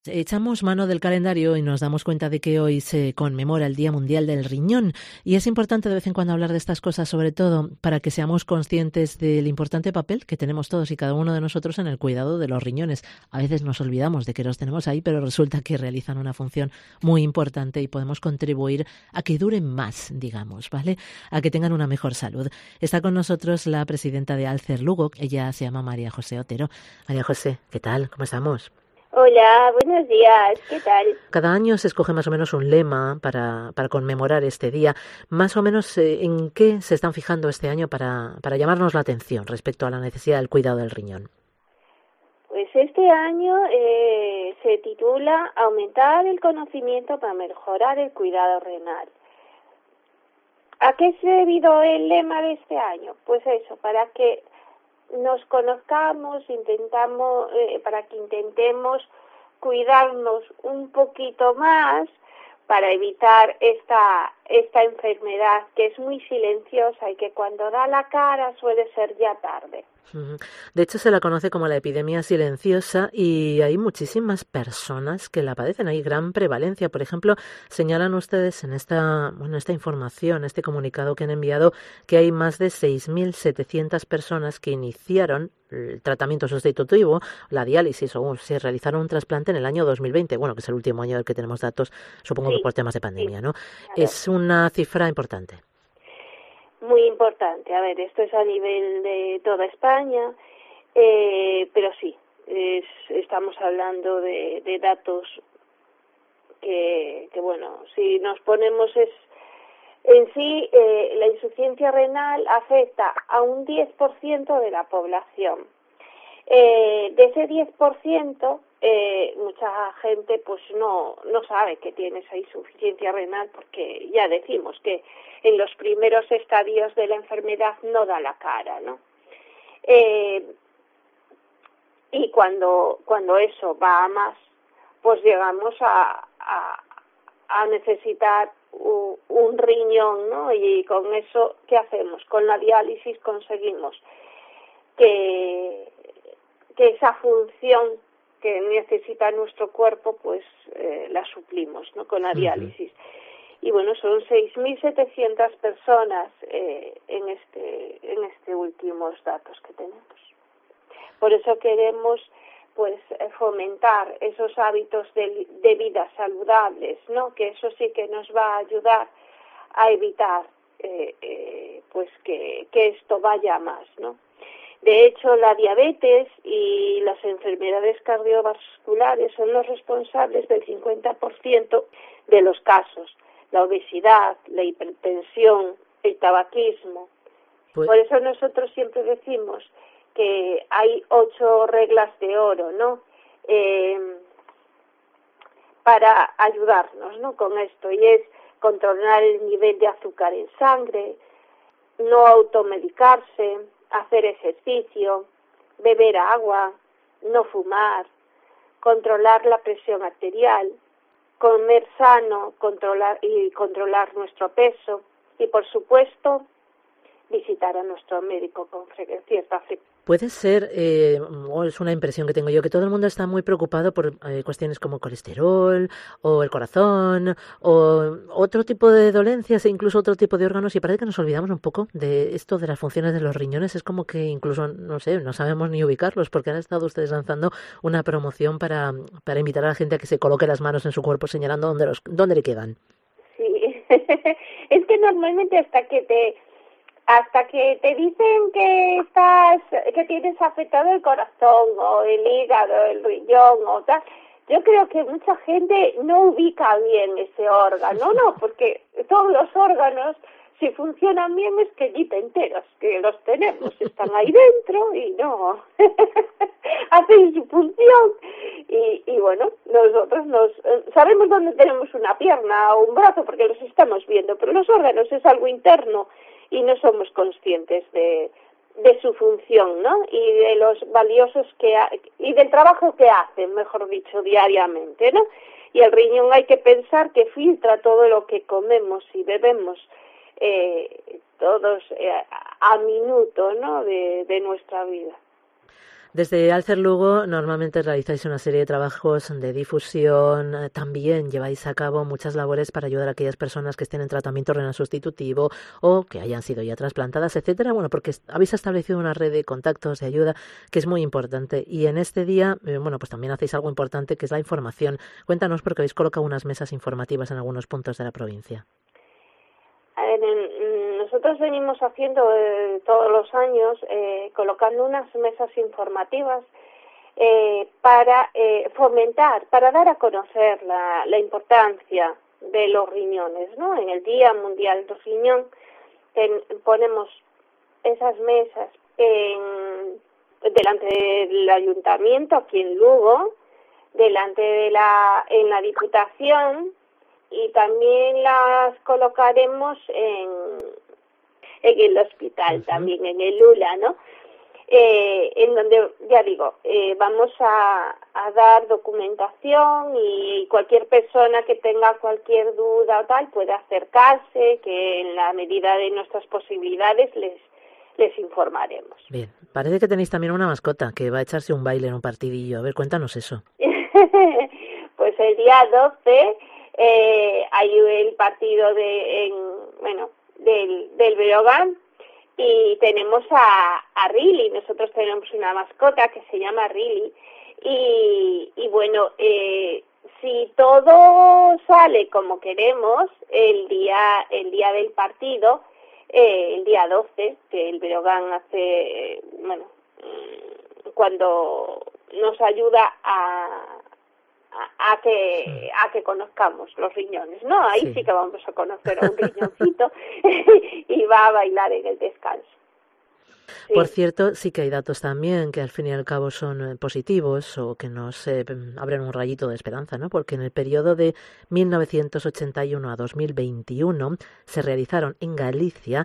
Echamos mano del calendario y nos damos cuenta de que hoy se conmemora el Día Mundial del Riñón y es importante de vez en cuando hablar de estas cosas, sobre todo para que seamos conscientes del importante papel que tenemos todos y cada uno de nosotros en el cuidado de los riñones. A veces nos olvidamos de que los tenemos ahí, pero resulta que realizan una función muy importante y podemos contribuir a que duren más, digamos, ¿vale? A que tengan una mejor salud. Está con nosotros la presidenta de Alcer Lugo, ella se llama María José Otero. María José, ¿qué tal? ¿Cómo estamos? Hola, buenos días, ¿qué tal? Cada año se escoge más o menos un lema para conmemorar este día. Más o menos, ¿en qué se están fijando este año para llamarnos la atención respecto a la necesidad del cuidado del riñón? Pues este año se titula Aumentar el conocimiento para mejorar el cuidado renal. ¿A qué se ha debido el lema de este año? Pues eso, para que nos conozcamos, para que intentemos cuidarnos un poquito más para evitar esta enfermedad que es muy silenciosa y que cuando da la cara suele ser ya tarde. De hecho, se la conoce como la epidemia silenciosa y hay muchísimas personas que la padecen. Hay gran prevalencia. Por ejemplo, señalan ustedes en esta información, este comunicado que han enviado, que hay más de 6.700 personas que iniciaron el tratamiento sustitutivo, la diálisis o se realizaron un trasplante en el año 2020. Bueno, que es el último año del que tenemos datos, supongo que Sí, por temas de sí, pandemia, ¿no? claro. Es una cifra importante. Muy importante. A ver, esto es a nivel de toda España, pero sí, estamos hablando de datos que, bueno, si nos ponemos en sí, la insuficiencia renal afecta a un 10% de la población. De ese 10%, mucha gente pues no sabe que tiene esa insuficiencia renal porque ya decimos que en los primeros estadios de la enfermedad no da la cara, ¿no? Y cuando eso va a más, pues llegamos a necesitar un riñón, ¿no? Y con eso, ¿qué hacemos? Con la diálisis conseguimos que esa función que necesita nuestro cuerpo, pues la suplimos, ¿no? Con la Ujú. diálisis. Y bueno, son 6.700 personas en este últimos datos que tenemos. Por eso queremos pues fomentar esos hábitos de vida saludables, ¿no? Que eso sí que nos va a ayudar a evitar pues que esto vaya a más, ¿no? De hecho, la diabetes y las enfermedades cardiovasculares son los responsables del 50% de los casos. La obesidad, la hipertensión, el tabaquismo. Pues Por eso nosotros siempre decimos que hay 8 reglas de oro, ¿no? Para ayudarnos, ¿no? Con esto, y es controlar el nivel de azúcar en sangre, no automedicarse, hacer ejercicio, beber agua, no fumar, controlar la presión arterial, comer sano, controlar nuestro peso y, por supuesto, visitar a nuestro médico con cierta frecuencia. puede ser, o es una impresión que tengo yo, que todo el mundo está muy preocupado por cuestiones como colesterol o el corazón o otro tipo de dolencias e incluso otro tipo de órganos y parece que nos olvidamos un poco de esto de las funciones de los riñones. Es como que incluso, no sé, no sabemos ni ubicarlos porque han estado ustedes lanzando una promoción para invitar a la gente a que se coloque las manos en su cuerpo señalando dónde le quedan. Sí, es que normalmente hasta que te dicen que tienes afectado el corazón o el hígado, el riñón o tal, yo creo que mucha gente no ubica bien ese órgano, no, porque todos los órganos, si funcionan bien, es que allí te enteras que los tenemos, están ahí dentro y no hacen su función. Y bueno, nosotros sabemos dónde tenemos una pierna o un brazo porque los estamos viendo, pero los órganos es algo interno y no somos conscientes de su función, ¿no? Y de los valiosos y del trabajo que hacen, mejor dicho, diariamente, ¿no? Y el riñón hay que pensar que filtra todo lo que comemos y bebemos todos a minuto, ¿no? De nuestra vida. Desde Alcer Lugo normalmente realizáis una serie de trabajos de difusión, también lleváis a cabo muchas labores para ayudar a aquellas personas que estén en tratamiento renal sustitutivo o que hayan sido ya trasplantadas, etcétera. Bueno, porque habéis establecido una red de contactos, de ayuda, que es muy importante. Y en este día, bueno, pues también hacéis algo importante, que es la información. Cuéntanos, porque habéis colocado unas mesas informativas en algunos puntos de la provincia. A ver, nosotros venimos haciendo todos los años, colocando unas mesas informativas para fomentar, para dar a conocer la importancia de los riñones, ¿no? En el Día Mundial del Riñón ponemos esas mesas delante del ayuntamiento, aquí en Lugo, delante en la Diputación, y también las colocaremos en el hospital, también en el ULA, ¿no? En donde, ya digo, vamos a dar documentación, y cualquier persona que tenga cualquier duda o tal puede acercarse, que en la medida de nuestras posibilidades les informaremos. Bien, parece que tenéis también una mascota que va a echarse un baile en un partidillo. A ver, cuéntanos eso. Pues el día 12 hay el partido del Breogán, y tenemos a Rili. Nosotros tenemos una mascota que se llama Rili, y bueno, si todo sale como queremos, el día del partido, el día 12, que el Breogán hace, cuando nos ayuda a que conozcamos los riñones, ¿no? Ahí sí que vamos a conocer a un riñoncito y va a bailar en el descanso. Sí. Por cierto, sí que hay datos también que al fin y al cabo son positivos, o que nos abren un rayito de esperanza, ¿no? Porque en el periodo de 1981 a 2021 se realizaron en Galicia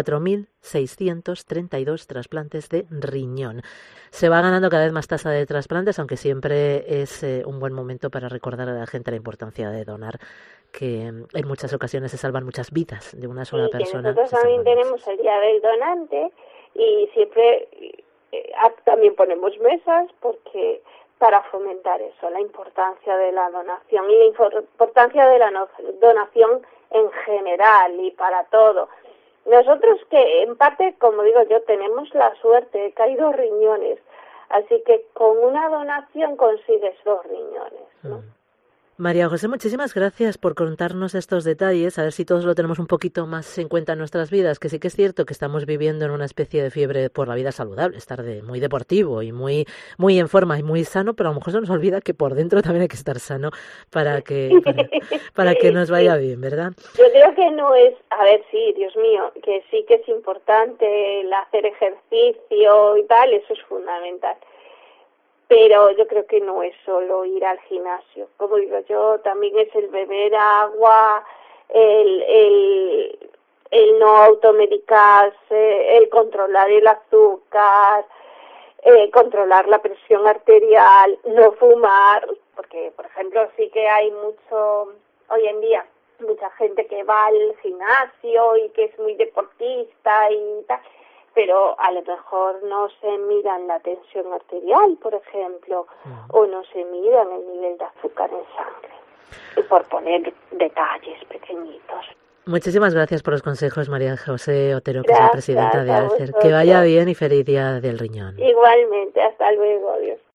4.632 trasplantes de riñón. Se va ganando cada vez más tasa de trasplantes, aunque siempre es un buen momento para recordar a la gente la importancia de donar, que en muchas ocasiones se salvan muchas vidas de una sola persona. Nosotros también tenemos el Día del Donante, y siempre también ponemos mesas para fomentar eso, la importancia de la donación y la importancia de la donación en general y para todo. Nosotros, que en parte, como digo yo, tenemos la suerte de que hay 2 riñones, así que con una donación consigues 2 riñones, ¿no? María José, muchísimas gracias por contarnos estos detalles, a ver si todos lo tenemos un poquito más en cuenta en nuestras vidas, que sí que es cierto que estamos viviendo en una especie de fiebre por la vida saludable, estar muy deportivo y muy en forma y muy sano, pero a lo mejor se nos olvida que por dentro también hay que estar sano para que nos vaya bien, ¿verdad? Yo creo que no es, a ver, sí, Dios mío, que sí que es importante el hacer ejercicio y tal, eso es fundamental. Pero yo creo que no es solo ir al gimnasio. Como digo yo, también es el beber agua, el no automedicarse, el controlar el azúcar, controlar la presión arterial, no fumar, porque, por ejemplo, sí que hay hoy en día, mucha gente que va al gimnasio y que es muy deportista y tal, pero a lo mejor no se miran la tensión arterial, por ejemplo, o no se miran el nivel de azúcar en sangre, y por poner detalles pequeñitos. Muchísimas gracias por los consejos, María José Otero, que es la presidenta de Alcer. Que vaya bien y feliz Día del Riñón. Igualmente, hasta luego, adiós.